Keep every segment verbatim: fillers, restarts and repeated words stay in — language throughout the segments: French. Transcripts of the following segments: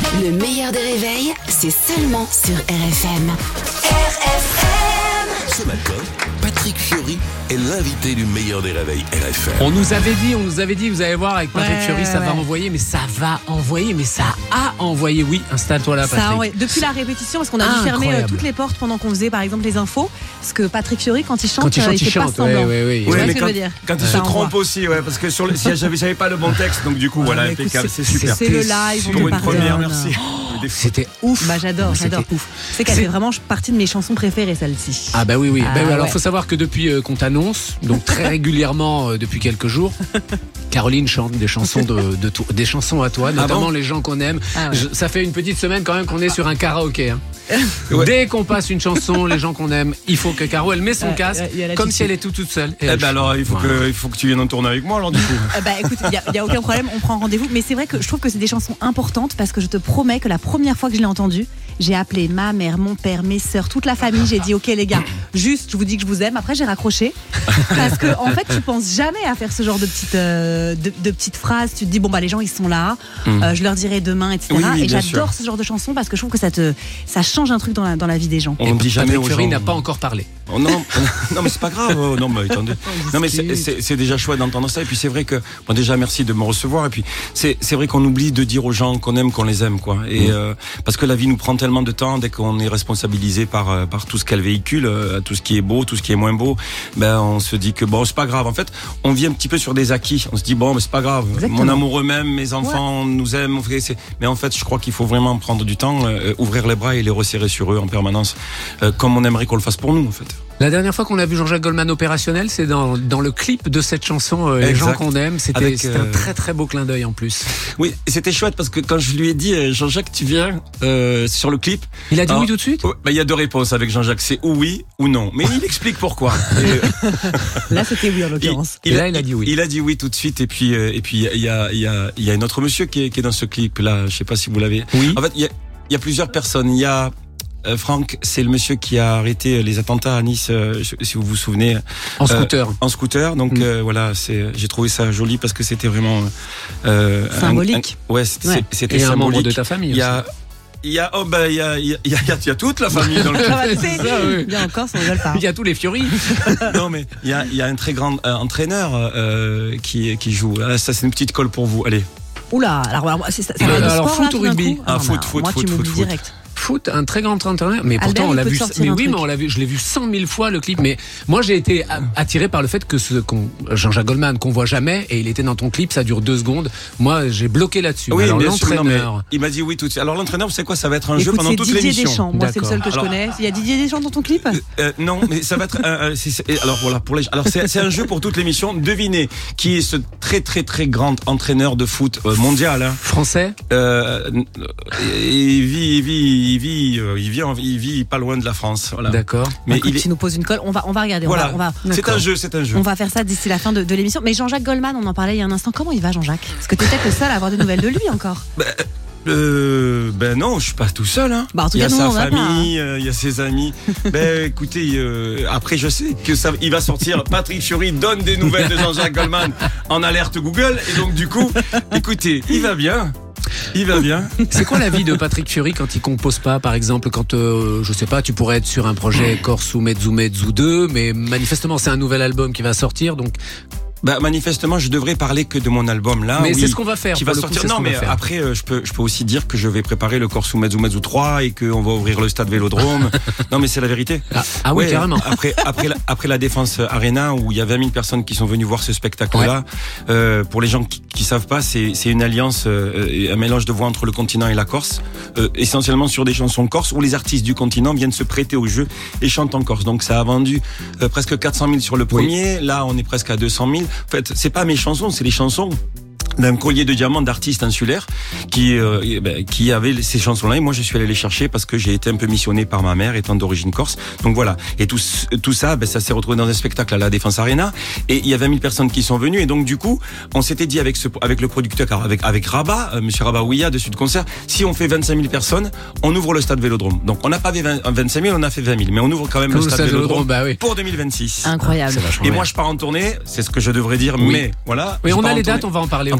Le meilleur des réveils, c'est seulement sur R F M. R F M. Ce matin, Patrick Fiori est l'invité du meilleur des réveils R F M. On nous avait dit, on nous avait dit, vous allez voir avec Patrick ouais, Fiori, ça ouais. va envoyer, mais ça va envoyer, mais ça a envoyé. Oui, installe-toi là, Patrick. Ça, ouais. Depuis la répétition, parce qu'on a dû fermer euh, toutes les portes pendant qu'on faisait par exemple les infos, parce que Patrick Fiori, quand il chante, quand il, chante, euh, il, il fait chante, pas semblant. ouais, ouais, ouais. Tu vois Ouais, ce mais que quand, je veux dire quand il ça se envoie. trompe aussi, ouais, parce que sur le, si j'avais, j'avais pas le bon texte, donc du coup, voilà, mais écoute, impeccable, c'est, c'est super. C'est le live, on Pour te une première, pardonne. merci. C'était ouf. Bah j'adore, C'était j'adore. ouf. C'est qu'elle C'est- fait vraiment partie de mes chansons préférées, celle-ci. Ah bah oui, oui. Ah, bah oui. Alors ouais. faut savoir que depuis euh, qu'on t'annonce, donc très régulièrement euh, depuis quelques jours, Caroline chante des chansons de, de to- des chansons à toi, notamment bon les gens qu'on aime. Ah ouais. Je- ça fait une petite semaine quand même qu'on est sur un karaoké. Hein. Ouais. Dès qu'on passe une chanson, les gens qu'on aime, il faut que Caro elle met son Ouais, casque, ouais, il y a la comme petite- si elle est toute toute seule. Et Eh elle ben alors, il faut, Voilà. que, il faut que tu viennes en tournée avec moi, alors du coup. Euh, bah écoute, il n'y a, a aucun problème, on prend rendez-vous. Mais c'est vrai que je trouve que c'est des chansons importantes parce que je te promets que la première fois que je l'ai entendue, j'ai appelé ma mère, mon père, mes sœurs, toute la famille. J'ai dit ok les gars, juste je vous dis que je vous aime. Après j'ai raccroché parce que en fait tu penses jamais à faire ce genre de petites euh, de, de petites phrases. Tu te dis bon bah les gens ils sont là, Mm. euh, je leur dirai demain, et cetera. Oui, oui, et bien j'adore sûr. ce genre de chansons parce que je trouve que ça te ça change un truc dans la dans la vie des gens. On ne dit jamais Patrick aux Fiori gens. n'a pas encore parlé. Oh non, non mais c'est pas grave. Oh, non mais attendez. Non mais c'est, c'est, c'est déjà chouette d'entendre ça. Et puis c'est vrai que bon déjà merci de me recevoir. Et puis c'est c'est vrai qu'on oublie de dire aux gens qu'on aime, qu'on les aime quoi. Et euh, parce que la vie nous prend tellement de temps dès qu'on est responsabilisé par euh, par tout ce qu'elle véhicule, euh, tout ce qui est beau, tout ce qui est moins beau. Ben on se dit que bon c'est pas grave. En fait on vit un petit peu sur des acquis. On se dit bon mais c'est pas grave. Exactement. Mon amoureux m'aime, mes enfants nous aiment. on fait- c'est- Mais en fait je crois qu'il faut vraiment prendre du temps, euh, ouvrir les bras et les resserrer sur eux en permanence, euh, comme on aimerait qu'on le fasse pour nous en fait. La dernière fois qu'on a vu Jean-Jacques Goldman opérationnel, c'est dans, dans le clip de cette chanson euh, Les Exact. gens qu'on aime. C'était, Avec, c'était un euh, très très beau clin d'œil en plus. Oui, et c'était chouette parce que quand je lui ai dit euh, Jean-Jacques, tu viens euh, sur le clip. Il a dit Alors, oui tout de suite. ouais, bah, il y a deux réponses avec Jean-Jacques, c'est ou oui ou non. Mais il explique pourquoi. Et, euh, Là c'était oui en il, l'occurrence. Et là, il a dit oui. Il a dit oui tout de suite. Et puis, euh, et puis il y a, il y a, il y a un autre monsieur qui est, qui est dans ce clip là. Je sais pas si vous l'avez. Oui. En fait, il y a, il y a plusieurs personnes. Il y a euh, Franck, c'est le monsieur qui a arrêté les attentats à Nice, euh, je- si vous vous souvenez. En scooter. Euh, en scooter, donc Mm. euh, voilà, c'est, j'ai trouvé ça joli parce que c'était vraiment euh, un- Symbolique. un- ouais, c'est- Ouais. c'était Et un symbolique. membre de ta famille Il y a, il y a, oh ben, il y a, il y a, il y a, il y a toute la famille dans le Ah, bah, tu C'est sais, ça, oui. bien encore, ça rigole pas. Il y a tous les Fiori. Non mais il y a, il y a un très grand euh, entraîneur euh, qui qui joue. Ah, ça c'est une petite colle pour vous. Allez. Oula, alors, alors c'est ça, ça va Alors, être alors, sport, foot là, ou tout d'un rugby coup Ah, non, foot, bah, foot, moi, foot, tu m'oublies foot, foot. direct. Foot, un très grand entraîneur. Mais Albert, pourtant, on il l'a peut vu. te sortir Mais un oui, truc. mais on l'a vu. Je l'ai vu cent mille fois le clip. Mais moi, j'ai été a- attiré par le fait que ce qu'on, Jean-Jacques Goldman qu'on voit jamais, et il était dans ton clip, ça dure deux secondes. Moi, j'ai bloqué là-dessus. Oui, Alors bien sûr, non, mais l'entraîneur. il m'a dit oui tout de suite. Alors l'entraîneur, vous savez quoi, ça va être un jeu Écoute, pendant c'est toute Didier l'émission. Deschamps. Moi, c'est le seul que je Alors- connais. Il y a Didier Deschamps dans ton clip Euh, non, mais ça va être un, un- c'est- c'est- alors voilà pour les alors c'est c'est un jeu pour toute l'émission. Devinez qui est ce très très très grand entraîneur de foot euh, mondial. Hein. Français. Euh, il vit il vit il vit euh, il vit en- il vit pas loin de la France. Voilà. D'accord. Mais Écoute, il est, tu nous poses une colle. On va, on va regarder. voilà. On va, on va, C'est un jeu, c'est un jeu. on va faire ça d'ici la fin de, de l'émission. Mais Jean-Jacques Goldman, on en parlait il y a un instant. Comment il va, Jean-Jacques Parce que t'es peut-être le seul à avoir des nouvelles de lui encore. Euh, ben non, je suis pas tout seul. Hein. Bah, en tout il y cas, a nous, sa on va pas, famille, euh, il y a ses amis. Ben écoutez, euh, après je sais que ça, il va sortir. Patrick Fiori donne des nouvelles de Jean-Jacques Goldman en alerte Google, et donc du coup, écoutez, il va bien. Il va bien. C'est quoi la vie de Patrick Fiori quand il compose pas, par exemple, quand euh, je sais pas, tu pourrais être sur un projet Corse ou Mezzu Mezzu deux, mais manifestement c'est un nouvel album qui va sortir, donc. Bah manifestement, je devrais parler que de mon album là. mais oui, c'est ce qu'on va faire. qui pour va le coup, sortir. c'est ce Non, qu'on va mais faire. après, euh, je peux, je peux aussi dire que je vais préparer le Corse ou Mezzu Mezzu trois et qu'on va ouvrir le stade Vélodrome. Non, mais c'est la vérité. Ah, ah oui, Ouais, carrément. Après, après, la, après la Défense Arena où il y a vingt mille personnes qui sont venues voir ce spectacle-là. Euh, pour les gens qui, qui savent pas, c'est, c'est une alliance, euh, et un mélange de voix entre le continent et la Corse, euh, essentiellement sur des chansons corse où les artistes du continent viennent se prêter au jeu et chantent en Corse. Donc ça a vendu euh, presque quatre cent mille sur le premier. Là, on est presque à deux cent mille. En fait, c'est pas mes chansons, c'est les chansons d'un collier de diamants d'artistes insulaires qui euh, eh ben, qui avait ces chansons-là, et moi je suis allé les chercher parce que j'ai été un peu missionné par ma mère étant d'origine corse. Donc voilà, et tout tout ça, ben, ça s'est retrouvé dans un spectacle à la Défense Arena, et il y a vingt mille personnes qui sont venues, et donc du coup on s'était dit avec ce avec le producteur, car avec avec Rabat, euh, Monsieur Rabat Ouya de Sud Concert, si on fait vingt-cinq mille personnes, on ouvre le stade Vélodrome. Donc on n'a pas fait vingt-cinq mille, on a fait vingt mille, mais on ouvre quand même Comme le stade Vélodrome, bah oui. pour deux mille vingt-six. Incroyable. C'est vachement Et bien. moi je pars en tournée, c'est ce que je devrais dire, Oui. mais voilà. Oui, je on pars a en les tournée. dates, on va en parler. On On va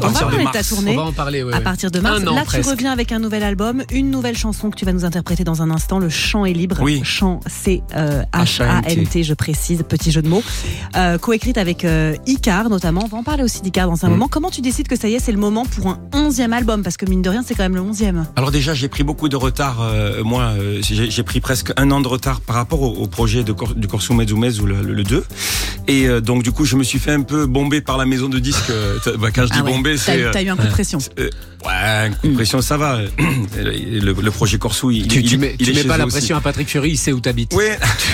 on va partir de parler de ta mars. tournée. On va en parler, ouais, À ouais. partir de mars, Un an, là presque. tu reviens avec un nouvel album, une nouvelle chanson que tu vas nous interpréter dans un instant. Le chant est libre. Oui. Chant, c'est euh, H A N T, je précise, petit jeu de mots. Euh, coécrite avec euh, Icar notamment. On va en parler aussi d'Icar dans un Mm. moment. Comment tu décides que ça y est, c'est le moment pour un onzième album? Parce que mine de rien, c'est quand même le onzième. Alors déjà, j'ai pris beaucoup de retard. euh, moi, euh, j'ai, j'ai pris presque un an de retard par rapport au, au projet de Cor, du Corso Mezzo Mezzo, le, le, le deux. Et euh, donc du coup, je me suis fait un peu bomber par la maison de disques. Euh, bah, quand je dis Ah ouais, bomber, t'as, c'est... eu- t'as eu un coup de pression. Euh, ouais, un coup de pression, ça va. Le, le, le projet Corso, il, Tu, il, tu il, mets, il tu est mets chez pas eux la aussi. pression à Patrick Fiori, il sait où t'habites. Oui,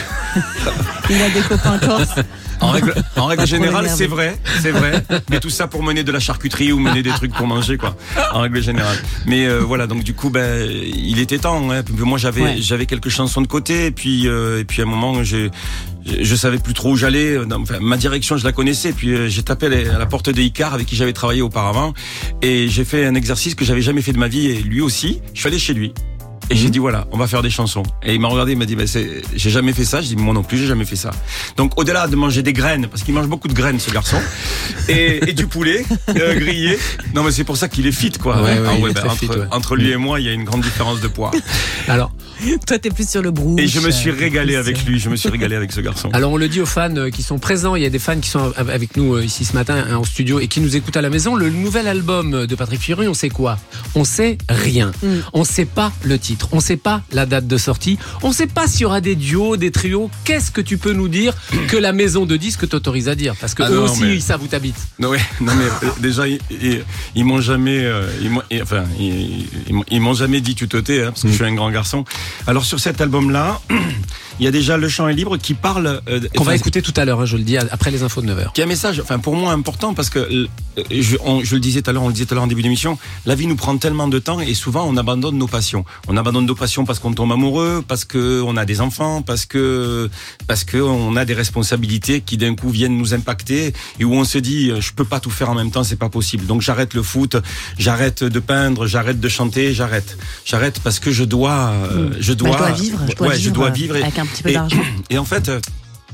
Il a des copains corses. en règle, en règle Pas trop générale, l'énerver. c'est vrai, c'est vrai. Mais tout ça pour mener de la charcuterie ou mener des trucs pour manger, quoi. En règle générale. Mais euh, voilà, donc du coup, ben, il était temps. Hein. Moi, j'avais, Ouais. j'avais quelques chansons de côté, et puis, euh, et puis à un moment, j'ai, je savais plus trop où j'allais. Enfin, ma direction, je la connaissais. Puis euh, j'ai tapé à la porte de Icar, avec qui j'avais travaillé auparavant, et j'ai fait un exercice que j'avais jamais fait de ma vie, et lui aussi. Je suis allé chez lui. Et j'ai dit voilà, on va faire des chansons. Et il m'a regardé, il m'a dit bah, c'est, j'ai jamais fait ça. Je dis moi non plus, j'ai jamais fait ça. Donc au-delà de manger des graines, parce qu'il mange beaucoup de graines ce garçon, et, et du poulet euh, grillé. Non mais c'est pour ça qu'il est fit quoi. Ouais, ouais, Ah il est bah, très entre, fit, ouais. entre lui et moi, il y a une grande différence de poids. Alors, Toi, t'es plus sur le brou. Et je me suis régalé avec lui. Je me suis régalé avec ce garçon. alors on le dit aux fans euh, qui sont présents, il y a des fans qui sont avec nous euh, ici ce matin hein, en studio et qui nous écoutent à la maison. Le nouvel album de Patrick Fiori, on sait quoi? On sait rien. Mm. On sait pas le titre, on sait pas la date de sortie, on sait pas s'il y aura des duos, des trios. Qu'est-ce que tu peux nous dire que la maison de disques t'autorise à dire? Parce que Ah eux non, aussi, mais- ils savent où t'habites. Non, ouais, non mais euh, déjà ils, ils, ils m'ont jamais, euh, ils m'ont, et, enfin ils, ils m'ont- ils m'ont jamais dit tu te tais, hein, parce que je suis un grand garçon. Alors sur cet album-là, il y a déjà Le Chant est libre qui parle. Euh, Qu'on va enfin, écouter tout à l'heure, hein, je le dis, après les infos de neuf heures. Qui a un message, enfin pour moi important parce que euh, je, on- je le disais tout à l'heure, on le disait tout à l'heure en début d'émission, la vie nous prend tellement de temps et souvent on abandonne nos passions. On abandonne nos passions parce qu'on tombe amoureux, parce que on a des enfants, parce que parce que on a des responsabilités qui d'un coup viennent nous impacter et où on se dit je peux pas tout faire en même temps, c'est pas possible. Donc j'arrête le foot, j'arrête de peindre, j'arrête de chanter, j'arrête, j'arrête parce que je dois, euh, je dois, Bah, je dois vivre, je dois ouais, vivre, je dois vivre et- avec un petit peu et- d'argent. et en fait, euh,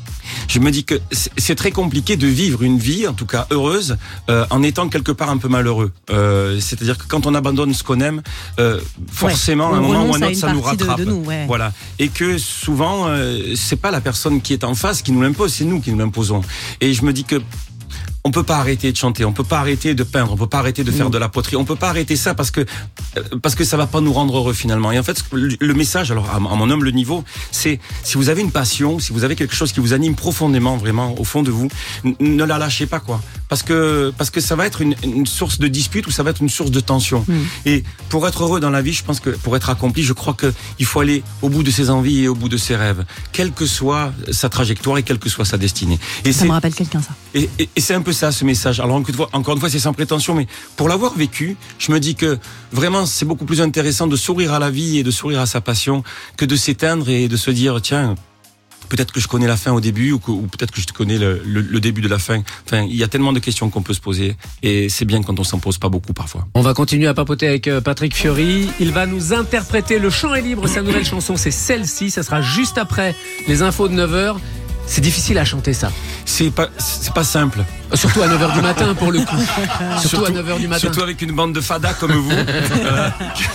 je me dis que c'est c'est très compliqué de vivre une vie, en tout cas heureuse, euh, en étant quelque part un peu malheureux. Euh, C'est-à-dire que quand on abandonne ce qu'on aime, euh, forcément, Ouais, à un on moment ou renonce à un à autre, une ça nous partie de- rattrape. de nous, ouais. Voilà. Et que souvent, euh, c'est pas la personne qui est en face qui nous l'impose, c'est nous qui nous l'imposons. Et je me dis que on peut pas arrêter de chanter, on peut pas arrêter de peindre, on peut pas arrêter de faire de la poterie, on peut pas arrêter ça parce que euh, parce que ça va pas nous rendre heureux finalement. Et en fait, le, le message, alors à, à mon humble niveau, c'est si vous avez une passion, si vous avez quelque chose qui vous anime profondément, vraiment au fond de vous, n- ne la lâchez pas quoi, parce que parce que ça va être une, une source de dispute ou ça va être une source de tension. Mm. Et pour être heureux dans la vie, je pense que pour être accompli, je crois que il faut aller au bout de ses envies et au bout de ses rêves, quelle que soit sa trajectoire et quelle que soit sa destinée. Et Ça me rappelle quelqu'un, ça. et, et, et c'est un peu ça, ce message. Alors encore une fois, encore une fois, c'est sans prétention, mais pour l'avoir vécu, je me dis que vraiment, c'est beaucoup plus intéressant de sourire à la vie et de sourire à sa passion que de s'éteindre et de se dire, tiens, peut-être que je connais la fin au début ou, que, ou peut-être que je connais le, le, le début de la fin. Enfin, il y a tellement de questions qu'on peut se poser et c'est bien quand on s'en pose pas beaucoup parfois. On va continuer à papoter avec euh, Patrick Fiori. Il va nous interpréter Le Chant est libre. Sa nouvelle chanson, c'est celle-ci. Ça sera juste après les infos de neuf heures. C'est difficile à chanter ça. C'est pas, c'est pas simple. Surtout à neuf heures du matin pour le coup. Surtout, à neuf heures du matin. Surtout avec une bande de fada comme vous. Euh,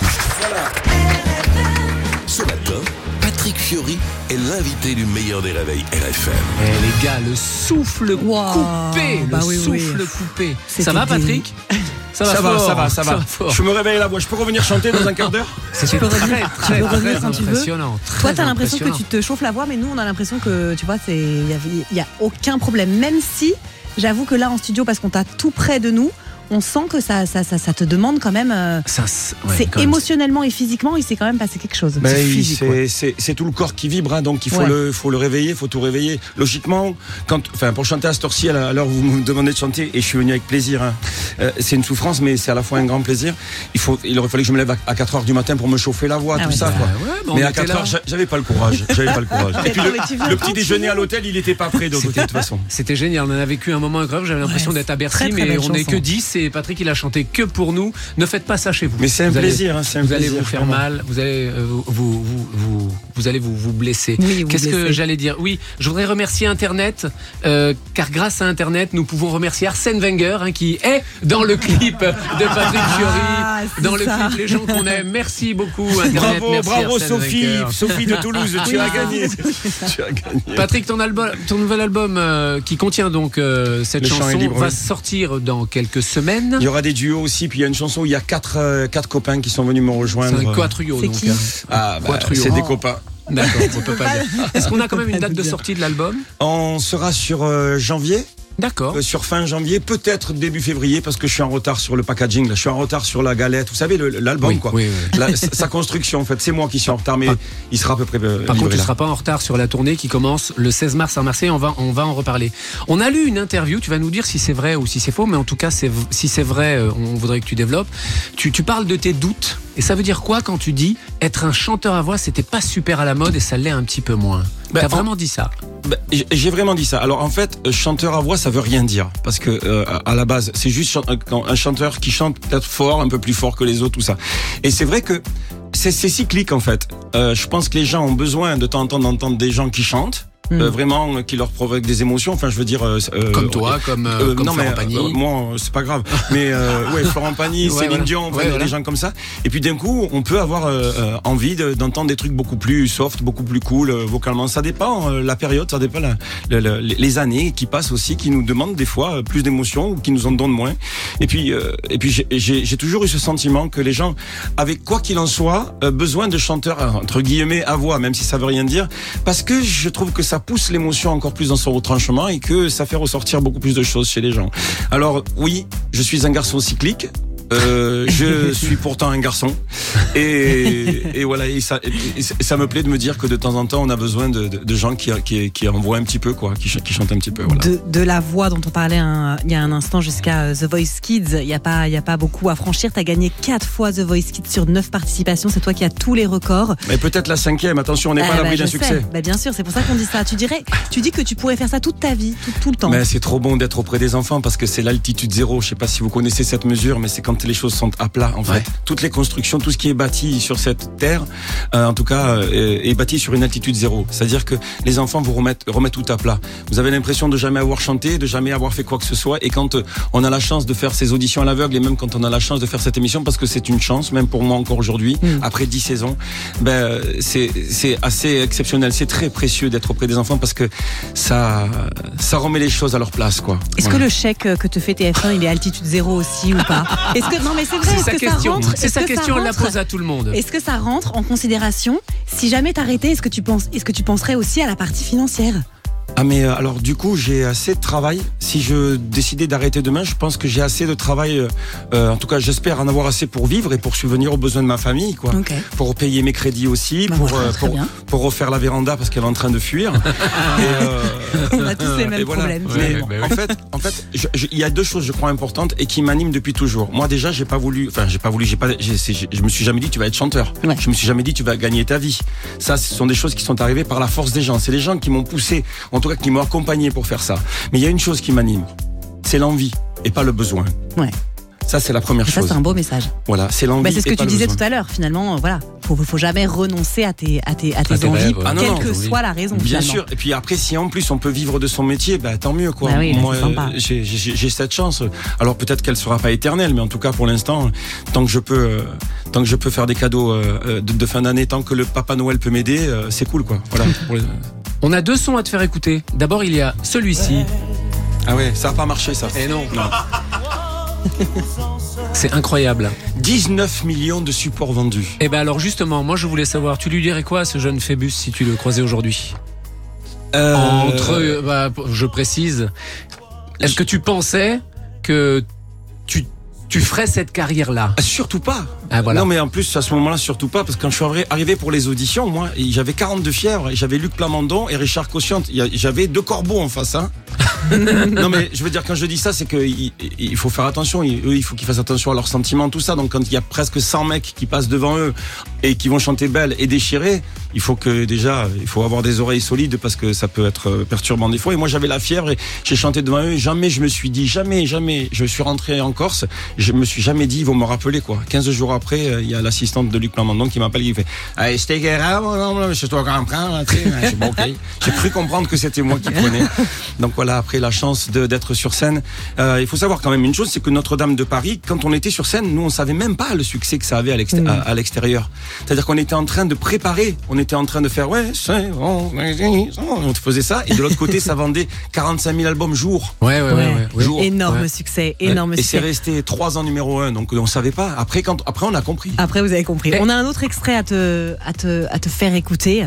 Ce matin, Patrick Fiori est l'invité du meilleur des réveils R F M. Eh les gars, le souffle Wow. coupé. Bah le oui, oui, souffle oui. coupé. C'était Ça va des- Patrick ça va, ça va, fort, ça va, ça va. fort. Je me réveille la voix. Je peux revenir chanter dans un quart d'heure? C'était peux très, revenir- très, tu peux très revenir quand tu veux. impressionnant. Toi, Très t'as l'impression que impressionnant. tu te chauffes la voix, mais nous, on a l'impression que, tu vois, c'est, il y, a- il y a aucun problème. Même si, j'avoue que là, en studio, parce qu'on t'a tout près de nous, on sent que ça, ça, ça, ça te demande quand même. euh, Ça, c'est ouais, c'est quand même. émotionnellement et physiquement, il s'est quand même passé quelque chose. Ben, C'est il- physique, c'est, ouais. c'est, c'est tout le corps qui vibre, hein, donc il faut, Ouais. le, faut le réveiller, il faut tout réveiller. Logiquement, quand, enfin, pour chanter à cette heure-ci, à la- à l'heure où vous me demandez de chanter, et je suis venu avec plaisir, hein, euh, c'est une souffrance, mais c'est à la fois un grand plaisir. Il, faut, il aurait fallu que je me lève à, à quatre heures du matin pour me chauffer la voix, Ah tout ouais, ça. c'est Quoi. Ouais, bah, on mais à était quatre là. heures, j'a- j'avais pas le courage. J'avais pas le courage. Et puis Non, le, mais tu viens le quand petit tu déjeuner veux. à l'hôtel, il était pas prêt de, de toute façon. C'était génial, on en a vécu un moment incroyable, j'avais l'impression Ouais, d'être à Bercy, très, très mais belle on n'est chanson. que dix et Patrick il a chanté que pour nous. Ne faites pas ça chez vous. Mais c'est un Vous allez- plaisir, hein, c'est un Vous allez plaisir, vous faire vraiment. mal, vous allez euh, vous, vous, vous, vous vous allez vous, vous blesser. Oui, vous Qu'est-ce blessez. que j'allais dire? Oui, je voudrais remercier Internet, euh, car grâce à Internet, nous pouvons remercier Arsène Wenger, hein, qui est dans le clip de Patrick Ah, Fiori, c'est dans le ça. clip Les gens qu'on aime. Merci beaucoup, Internet. Bravo, Merci, bravo Arsène Sophie, Wenger. Sophie de Toulouse, tu as gagné. Tu as gagné. Patrick, ton, album, ton nouvel album euh, qui contient donc euh, cette Le chant chanson est libre, va oui. sortir dans quelques semaines. Il y aura des duos aussi, puis il y a une chanson où il y a quatre, euh, quatre copains qui sont venus me C'est rejoindre. un quatrio C'est donc. qui hein. Ah, bah, Quatrio. c'est des Oh. copains. D'accord, on peut pas le dire. Est-ce qu'on a quand même une Pas date de dire. sortie de l'album? On sera sur euh, janvier. D'accord. Euh, sur fin janvier, peut-être début février, parce que je suis en retard sur le packaging, là. Je suis en retard sur la galette, vous savez, le- l'album, Oui, quoi. oui, oui. La- sa construction, en fait, c'est moi qui suis en retard, mais Par- il sera à peu près euh, Par livré contre, tu ne là. seras pas en retard sur la tournée qui commence le seize mars à Marseille. On va, on va en reparler. On a lu une interview. Tu vas nous dire si c'est vrai ou si c'est faux, mais en tout cas, c'est, si c'est vrai, euh, on voudrait que tu développes. Tu, tu parles de tes doutes. Et ça veut dire quoi quand tu dis être un chanteur à voix, c'était pas super à la mode et ça l'est un petit peu moins? Ben, T'as en- vraiment dit ça? Ben, j'ai- j'ai vraiment dit ça. Alors en fait, euh, chanteur à voix, ça veut rien dire, parce que euh, à la base, c'est juste chan- euh, quand un chanteur qui chante peut-être fort, un peu plus fort que les autres, tout ça. Et c'est vrai que c'est c'est cyclique en fait. Euh, je pense que les gens ont besoin de temps en temps d'entendre des gens qui chantent. Mm. Euh, vraiment euh, qui leur provoquent des émotions. Enfin, je veux dire, euh, euh, Comme toi, comme, euh, euh, comme non, Florent mais, Pagny. euh, moi, euh, c'est pas grave. Mais euh, ouais, Florent Pagny, Ouais, Céline voilà. Dion, enfin, Ouais, des voilà. gens comme ça. Et puis d'un coup, on peut avoir euh, euh, envie de- d'entendre des trucs beaucoup plus soft, beaucoup plus cool euh, vocalement. Ça dépend euh, la période, ça dépend la, la- la- les années qui passent aussi, qui nous demandent des fois euh, plus d'émotions ou qui nous en donnent moins. Et puis, euh, et puis j'ai- j'ai j'ai toujours eu ce sentiment que les gens, avec quoi qu'il en soit, euh, besoin de chanteurs euh, entre guillemets à voix, même si ça veut rien dire, parce que je trouve que ça pousse l'émotion encore plus dans son retranchement et que ça fait ressortir beaucoup plus de choses chez les gens. Alors oui, je suis un garçon cyclique. Euh, je suis pourtant un garçon et, et voilà et ça, et ça me plaît de me dire que de temps en temps on a besoin de, de, de gens qui, qui, qui envoient un petit peu quoi, qui, ch- qui chantent un petit peu. Voilà. De, de la voix dont on parlait un- il y a un instant jusqu'à euh, The Voice Kids, il n'y a, pas- il y a pas beaucoup à franchir. Tu as gagné quatre fois The Voice Kids sur neuf participations. C'est toi qui as tous les records. Mais peut-être la cinquième. Attention, on n'est Eh pas à ben, l'abri je d'un sais. succès. Ben, bien sûr, c'est pour ça qu'on dit ça. Tu dirais, tu dis que tu pourrais faire ça toute ta vie, tout, tout le temps. Mais c'est trop bon d'être auprès des enfants parce que c'est l'altitude zéro. Je sais pas si vous connaissez cette mesure, mais c'est quand les choses sont à plat en fait. Ouais. Toutes les constructions, tout ce qui est bâti sur cette terre, euh, en tout cas, euh, est bâti sur une altitude zéro. C'est-à-dire que les enfants vous remettent, remettent tout à plat. Vous avez l'impression de jamais avoir chanté, de jamais avoir fait quoi que ce soit. Et quand euh, on a la chance de faire ces auditions à l'aveugle, et même quand on a la chance de faire cette émission, parce que c'est une chance, même pour moi encore aujourd'hui, Mm. après dix saisons, ben c'est c'est assez exceptionnel. C'est très précieux d'être auprès des enfants parce que ça ça remet les choses à leur place, quoi. Est-ce Voilà. que le chèque que te fait T F un, il est altitude zéro aussi ou pas? Est-ce que non mais c'est vrai. C'est Est-ce sa que ça question. rentre C'est Est-ce sa que ça question, elle la rentre pose à tout le monde. Est-ce que ça rentre en considération? Si jamais t'arrêtais, est-ce que tu penses, est-ce que tu penserais aussi à la partie financière? Ah mais euh, alors du coup j'ai assez de travail. Si je décidais d'arrêter demain, je pense que j'ai assez de travail. Euh, euh, en tout cas, j'espère en avoir assez pour vivre et pour subvenir aux besoins de ma famille, quoi. Ok. Pour payer mes crédits aussi, Bah pour voilà, euh, très pour, bien. pour refaire la véranda parce qu'elle est en train de fuir. et, euh, On a tous les mêmes et voilà. problèmes. Ouais, finalement. mais En fait, en fait, je- je- il y a deux choses, je crois, importantes et qui m'animent depuis toujours. Moi, déjà, j'ai pas voulu, enfin, j'ai pas voulu, j'ai pas, j'ai- c'est- j'ai- je me suis jamais dit tu vas être chanteur. Ouais. Je me suis jamais dit tu vas gagner ta vie. Ça, ce sont des choses qui sont arrivées par la force des gens. C'est les gens qui m'ont poussé, en tout cas, qui m'ont accompagné pour faire ça. Mais il y a une chose qui m'anime, c'est l'envie et pas le besoin. Ouais. Ça, c'est la première Ça, chose. c'est un beau message. Voilà, c'est l'envie. Bah, c'est ce et que pas tu le disais besoin. tout à l'heure. Finalement, euh, voilà, faut, faut jamais renoncer à tes, à tes, à tes tes envies, rêves, ouais. Ah non, quelle non, que oui. soit la raison. Bien finalement. sûr. Et puis après, si en plus on peut vivre de son métier, bah tant mieux, quoi. Bah oui, là, Moi, c'est sympa. euh, j'ai, j'ai, j'ai cette chance. Alors peut-être qu'elle sera pas éternelle, mais en tout cas pour l'instant, tant que je peux, euh, tant que je peux faire des cadeaux euh, de, de fin d'année, tant que le Papa Noël peut m'aider, euh, c'est cool, quoi. Voilà. Pour les- On a deux sons à te faire écouter. D'abord, il y a celui-ci. Ah ouais, ça a pas marché, ça. Et non. C'est incroyable. dix-neuf millions de supports vendus. Et ben alors justement, moi je voulais savoir, tu lui dirais quoi à ce jeune Phébus si tu le croisais aujourd'hui? Euh, Entre, euh, bah, je précise, est-ce que tu pensais que tu, tu ferais cette carrière-là? Surtout pas. Ah, voilà. Non, mais en plus, à ce moment-là, surtout pas, parce que quand je suis arri- arrivé pour les auditions, moi, j'avais quarante-deux fièvres, et j'avais Luc Plamondon et Richard Cossiante. Il y a- J'avais deux corbeaux en face, hein. Non, mais je veux dire, quand je dis ça, c'est qu'il il faut faire attention. Il- Eux, il faut qu'ils fassent attention à leurs sentiments, tout ça. Donc, quand il y a presque cent mecs qui passent devant eux, et qui vont chanter Belle et Déchirée, il faut que déjà, il faut avoir des oreilles solides parce que ça peut être perturbant des fois. Et moi, j'avais la fièvre et j'ai chanté devant eux. Jamais je me suis dit, jamais, jamais, je suis rentré en Corse, je me suis jamais dit, ils vont me rappeler quoi. quinze jours après, il y a l'assistante de Luc Plamondon qui m'appelle, qui fait, ah, c'était grave, non, je dois comprendre, tu sais. Bon, okay. J'ai cru comprendre que c'était moi qui prenais. Donc voilà, après la chance de, d'être sur scène. Euh, il faut savoir quand même une chose, c'est que Notre-Dame de Paris, quand on était sur scène, nous, on savait même pas le succès que ça avait à, l'exté- mmh. à, à l'extérieur. C'est-à-dire qu'on était en train de préparer, on était en train de faire, ouais, c'est bon, on faisait ça, et de l'autre côté, ça vendait quarante-cinq mille albums jour. Ouais, ouais, ouais. ouais, ouais. Jour. Énorme ouais. succès, énorme et succès. Et c'est resté trois ans numéro un, donc on savait pas. Après, quand, après, on a compris. Après, vous avez compris. Et on a un autre extrait à te, à te, à te faire écouter.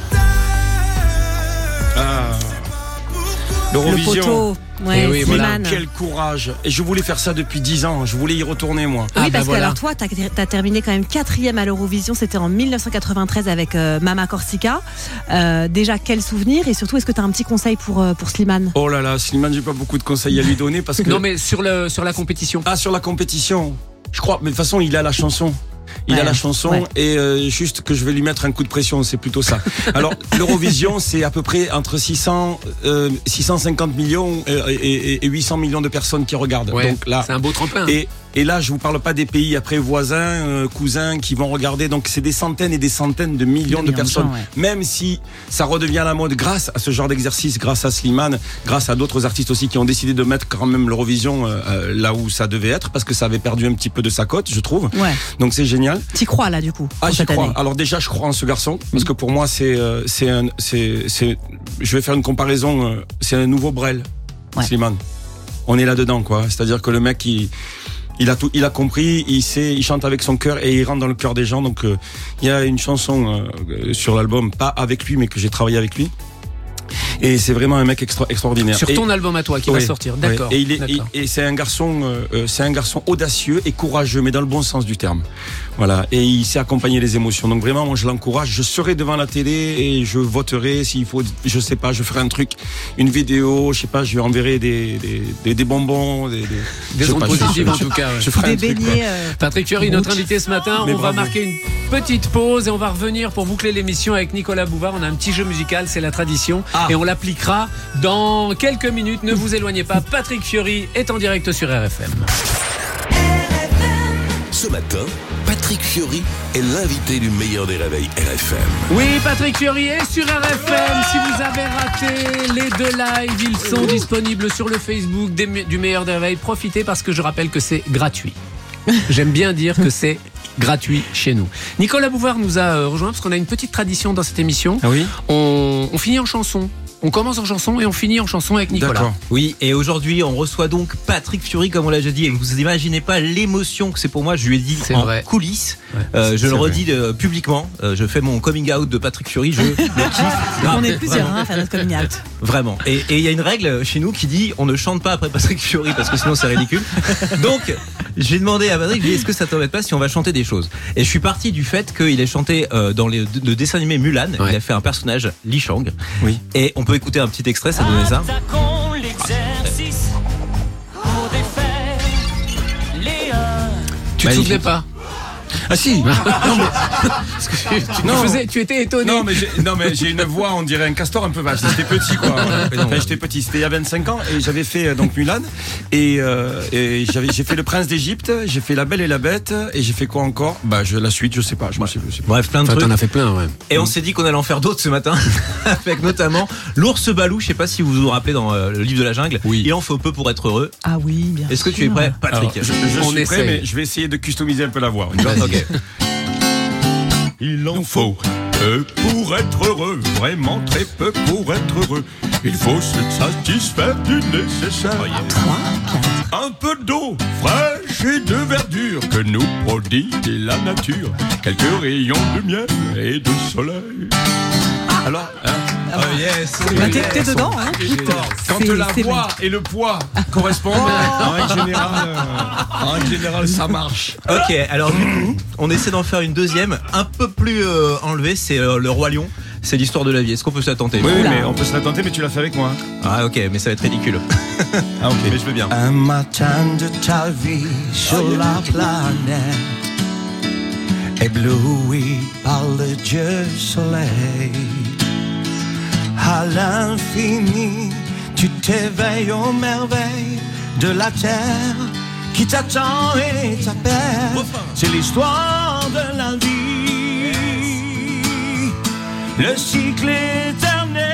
Ah. L'Eurovision. Le poteau. Ouais, oui, voilà. Quel courage. Et je voulais faire ça depuis dix ans. Je voulais y retourner, moi. Oui, ah, parce bah que voilà. alors toi, t'as, t'as terminé quand même quatrième à l'Eurovision. C'était en dix-neuf cent quatre-vingt-treize avec euh, Mama Corsica. Euh, déjà, quel souvenir. Et surtout, est-ce que t'as un petit conseil pour, euh, pour Slimane ? Oh là là, Slimane, j'ai pas beaucoup de conseils à lui donner parce que... Non, mais sur, le, sur la compétition. Ah, sur la compétition. Je crois, mais de toute façon, il a la chanson. Il ouais, a la chanson ouais. et euh, juste que je vais lui mettre un coup de pression, c'est plutôt ça. Alors l'Eurovision, c'est à peu près entre six cents, euh, six cent cinquante millions et, et, et huit cents millions de personnes qui regardent. Ouais, donc là, c'est un beau tremplin. Et, et là, je vous parle pas des pays après voisins, euh, cousins qui vont regarder. Donc c'est des centaines et des centaines de millions de, de personnes. De gens, ouais. Même si ça redevient à la mode grâce à ce genre d'exercice, grâce à Slimane, grâce à d'autres artistes aussi qui ont décidé de mettre quand même l'Eurovision euh, là où ça devait être parce que ça avait perdu un petit peu de sa cote, je trouve. Ouais. Donc c'est génial. T'y crois là du coup? Ah, j'y crois. Année. Alors déjà, je crois en ce garçon parce que pour moi, c'est euh, c'est un c'est c'est. Je vais faire une comparaison. Euh, c'est un nouveau Brel, ouais. Slimane. On est là dedans, quoi. C'est-à-dire que le mec, il il a tout, il a compris, il sait, il chante avec son cœur et il rentre dans le cœur des gens. Donc euh, il y a une chanson euh, sur l'album, pas avec lui, mais que j'ai travaillé avec lui. Et c'est vraiment un mec extra, extraordinaire. Sur ton et, album à toi qui oui, va sortir, d'accord. Oui. Et, il est, d'accord. Et, et c'est un garçon, euh, c'est un garçon audacieux et courageux, mais dans le bon sens du terme. Voilà. Et il sait accompagner les émotions. Donc vraiment, moi je l'encourage. Je serai devant la télé et je voterai s'il faut. Je sais pas, je ferai un truc, une vidéo. Je sais pas, je lui enverrai des des, des, des bonbons, des des, des ondes positives en tout cas. Ouais. Je ferai des un truc, beignets. Euh, Patrick Fiori, notre invité ce matin. Mais on bravo. va marquer une petite pause et on va revenir pour boucler l'émission avec Nicolas Bouvard. On a un petit jeu musical, c'est la tradition, ah. et on l'appliquera dans quelques minutes. Ne vous éloignez pas. Patrick Fiori est en direct sur R F M. Ce matin, Patrick Fiori est l'invité du meilleur des réveils R F M. Oui, Patrick Fiori est sur R F M. Si vous avez raté les deux lives, ils sont disponibles sur le Facebook des, du meilleur des réveils. Profitez parce que je rappelle que c'est gratuit. J'aime bien dire que c'est gratuit chez nous. Nicolas Bouvard nous a rejoint parce qu'on a une petite tradition dans cette émission. Ah oui. On, on finit en chanson. On commence en chanson et on finit en chanson avec Nicolas. D'accord. Oui, et aujourd'hui, on reçoit donc Patrick Fiori, comme on l'a déjà dit. Et vous imaginez pas l'émotion que c'est pour moi. Je lui ai dit c'est en vrai. coulisses. Ouais, euh, je c'est le vrai. redis de, publiquement. Euh, je fais mon coming out de Patrick Fiori. Je le kiffe. On est plusieurs hein, à faire notre coming out. Vraiment. Et il y a une règle chez nous qui dit on ne chante pas après Patrick Fiori parce que sinon c'est ridicule. Donc, j'ai demandé à Patrick, est-ce que ça t'embête pas si on va chanter des choses? Et je suis parti du fait qu'il ait chanté euh, dans les, le dessin animé Mulan. Ouais. Il a fait un personnage, Li Shang. Oui. Et on peut écouter un petit extrait, ça donnait ça. Tu te souvenais pas? Ah si. Non, mais parce que tu, tu, non. Faisais, tu étais étonné. Non mais, j'ai, non mais j'ai une voix, on dirait un castor un peu vache. J'étais petit quoi. Enfin, j'étais petit, c'était il y a vingt-cinq ans et j'avais fait donc Mulan et, euh, et j'avais, j'ai fait le Prince d'Égypte, j'ai fait La Belle et la Bête et j'ai fait quoi encore? Bah je, la suite, je sais pas. Je me sais, je sais pas. Bref, plein de enfin, trucs. T'en as fait plein, ouais. Et on s'est dit qu'on allait en faire d'autres ce matin, avec notamment l'ours Balou. Je sais pas si vous vous rappelez dans euh, le livre de la jungle. Oui. Il en faut peu pour être heureux. Ah oui, bien Est-ce que sûr. tu es prêt, Patrick? Alors, je, je on suis essaie. prêt, mais je vais essayer de customiser un peu la voix. Ok. Il en faut peu pour être heureux, vraiment très peu pour être heureux. Il faut se satisfaire du nécessaire. Un peu d'eau fraîche et de verdure que nous prodigue la nature. Quelques rayons de miel et de soleil. Alors, hein, Oh yes. Bah, t'es, t'es dedans, hein. quand C'est- la c'est voix et le poids correspondent, en général, euh, en général, ça marche. Ok, alors du coup, on essaie d'en faire une deuxième, un peu plus euh, enlevée, c'est euh, le Roi Lion. C'est l'histoire de la vie. Est-ce qu'on peut se la tenter? Oui, oui, Oula. mais on peut se la tenter, mais tu l'as fait avec moi. Ah ok, mais ça va être ridicule. Ah, ok. Mais je veux bien. Un matin de ta vie sur la planète, ébloui par le Dieu soleil. À l'infini, tu t'éveilles aux merveilles de la terre qui t'attend et t'appelle. C'est l'histoire de la vie, le cycle éternel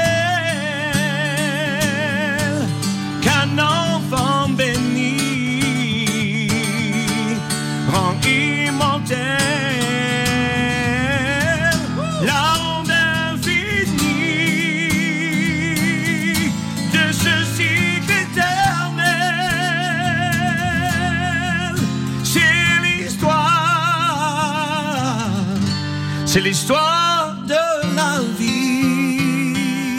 qu'un enfant béni rend immortel. La ronde infinie de ce cycle éternel, c'est l'histoire, c'est l'histoire de la vie.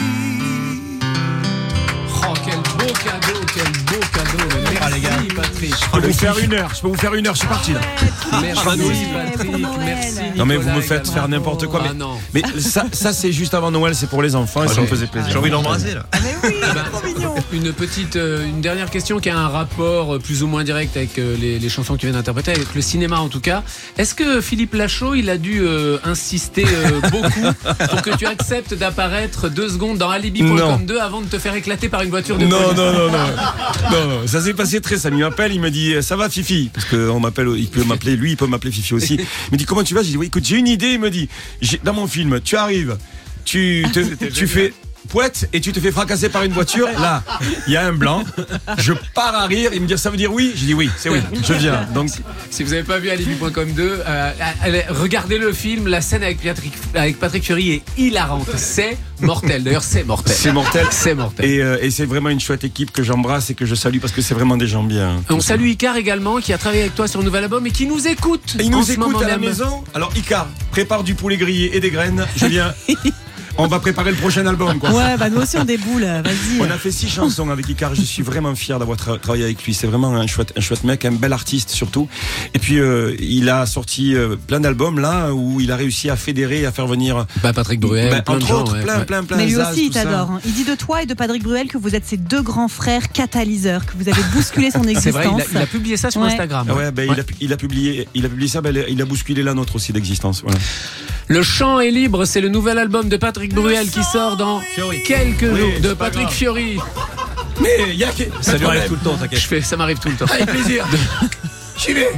Oh, quel beau cadeau, quel beau cadeau. Merci, Ah, les gars. Patrick. Je peux vous faire une heure, je peux vous faire une heure, je suis parti là. Merci, Patrick, Patrick. pour Noël. Merci. Non mais vous Nicolas me faites également. faire n'importe quoi. Ah Mais, non. mais ça, ça c'est juste avant Noël, c'est pour les enfants et ça me faisait plaisir. J'ai envie de l'embrasser là. Ah, mais oui, Eh ben, trop mignon. Une petite, euh, une dernière question qui a un rapport euh, plus ou moins direct avec euh, les, les chansons que tu viens d'interpréter, avec le cinéma en tout cas. Est-ce que Philippe Lachaud, il a dû euh, insister euh, beaucoup pour que tu acceptes d'apparaître deux secondes dans alibi point com deux avant de te faire éclater par une voiture de Non, police? non, non, non, non, non, ça s'est passé très simple. Il m'appelle, il me dit ça va Fifi, parce que on m'appelle, il peut m'appeler, lui, il peut m'appeler Fifi aussi. Il me dit comment tu vas? J'ai dit oui, écoute, j'ai une idée. Il me dit j'ai- dans mon film, tu arrives, tu, te, tu fais poète et tu te fais fracasser par une voiture. Là, il y a un blanc. Je pars à rire. Il me dit ça veut dire oui. J'ai dit oui, c'est oui. Je viens. Donc Si vous n'avez pas vu alibi point com deux, euh, allez, regardez le film. La scène avec Patrick, avec Patrick Fiori est hilarante. C'est mortel. D'ailleurs, c'est mortel. c'est mortel. C'est mortel. Et, euh, et c'est vraiment une chouette équipe que j'embrasse et que je salue parce que c'est vraiment des gens bien. On salue Icar également qui a travaillé avec toi sur le nouvel album et qui nous écoute. Il en nous ce écoute moment à la même. maison. Alors Icar, prépare du poulet grillé et des graines. Je viens. On va préparer le prochain album, quoi. Ouais, bah nous aussi on déboule, vas-y. On a fait six chansons avec Icar. Je suis vraiment fier d'avoir tra- travaillé avec lui. C'est vraiment un chouette, un chouette mec, un bel artiste surtout. Et puis euh, il a sorti euh, plein d'albums là où il a réussi à fédérer et à faire venir. Bah, Patrick Bruel, Ben, plein de entre gens, autres, ouais, plein, ouais. plein, plein. Mais lui Zaz, aussi, il tout ça. t'adore. hein. Il dit de toi et de Patrick Bruel que vous êtes ses deux grands frères catalyseurs, que vous avez bousculé son existence. C'est vrai, il a, il a publié ça sur Ouais. Instagram. Ah ouais, ben, Il, a, il a publié, il a publié ça. Ben, il a bousculé la nôtre aussi d'existence. Voilà. Le chant est libre, c'est le nouvel album de Patrick Bruel qui sort dans quelques Oui, jours de c'est pas Patrick grave. Fiori. Mais il y a que- Ça lui arrive tout le temps, Je t'inquiète. fais, ça m'arrive tout le temps. Avec plaisir. J'y vais.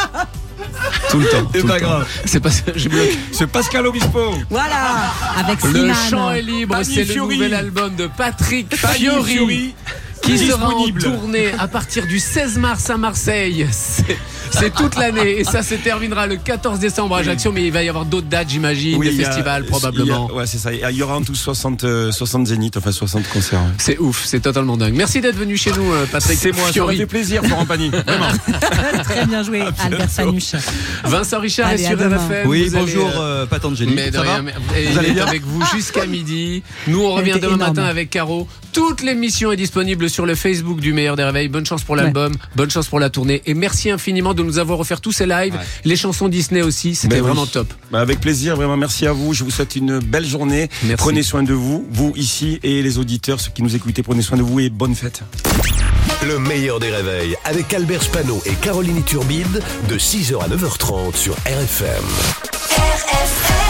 Tout le temps. C'est tout pas le temps. grave. C'est pas ça, j'ai bloqué. C'est Pascal Obispo. Voilà, avec Le Slimane. chant est libre, Fanny c'est le Fiori. nouvel album de Patrick Fanny Fiori. Fiori. Qui sera en Disponible. tournée à partir du seize mars à Marseille. C'est, c'est toute l'année et ça se terminera le quatorze décembre à Ajaccio, mais il va y avoir d'autres dates, j'imagine, Oui, des il y a- festivals il y a- probablement. ouais, c'est ça. Il y aura en tout soixante, euh, soixante zéniths, enfin soixante concerts. ouais. C'est ouf, c'est totalement dingue. Merci d'être venu chez nous, euh, Patrick C'est moi, ça me Fiori. fait plaisir, Florent Pagny. Vraiment. Très bien joué, Albert Fanuche. Vincent Richard Allez, est à sur demain. R F M. Oui, Vous allez, bonjour euh, euh, Patanjali. Mais de Ça rien, va mais- et Vous il allez est bien avec vous jusqu'à midi. Nous, on revient Elle était demain énorme. matin avec Caro. Toute l'émission est disponible sur le Facebook du Meilleur des Réveils. Bonne chance pour l'album, bonne chance pour la tournée. Et merci infiniment de nous avoir offert tous ces lives. Les chansons Disney aussi, c'était Ben oui. vraiment top. Bah, avec plaisir, vraiment merci à vous. Je vous souhaite une belle journée. Merci. Prenez soin de vous, vous ici et les auditeurs, ceux qui nous écoutez, prenez soin de vous et bonne fête. Le meilleur des réveils avec Albert Spano et Caroline Turbide de six heures à neuf heures trente sur R F M. R F M.